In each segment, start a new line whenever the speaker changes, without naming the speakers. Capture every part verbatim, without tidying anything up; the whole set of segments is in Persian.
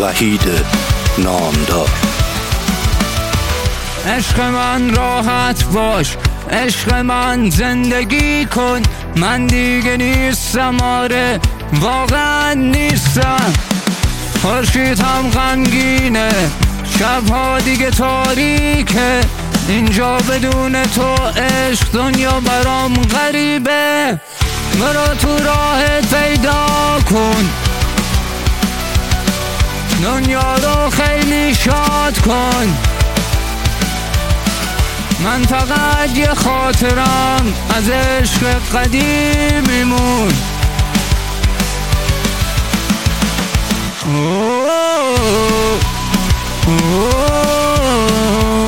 وحید نامدار.
عشق من راحت باش، عشق من زندگی کن، من دیگه نیستم، آره واقعا نیستم. خورشید هم غمگینه، شبها دیگه تاریکه، اینجا بدون تو عشق دنیا برام غریبه. مرا تو راهت پیدا کن، دنیا رو خیلی شاد کن. من فقط یه خاطرم از عشق قدیمیمون. اوه اوه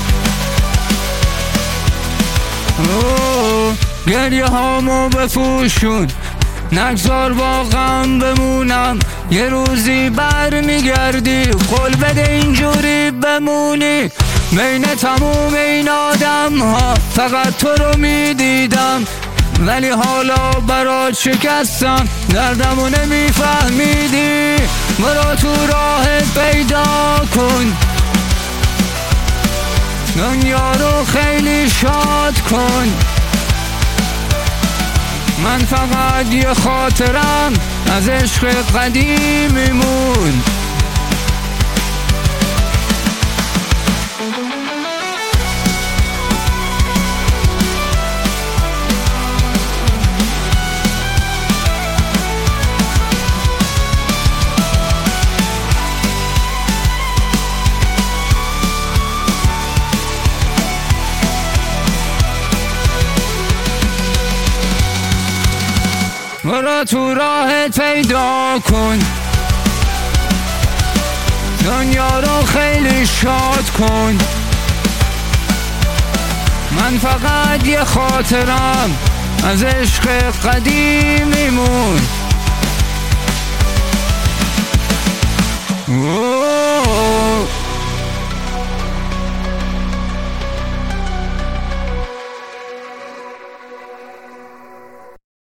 اوه گریه هامو بپوشون، نگذار با غم بمونم، یه روزی بر میگردی، قول بده اینجوری بمونی. بین تموم این آدم ها فقط تو رو میدیدم، ولی حالا برات شکستم، دردمو نمیفهمیدی. برو تو راهت پیدا کن، دنیا رو خیلی شاد کن. من فقط یه خاطرم از عشق قدیمیمون. برو تو راهت پیدا کن، دنیا رو خیلی شاد کن. من فقط یه خاطرم از عشق قدیمیمون.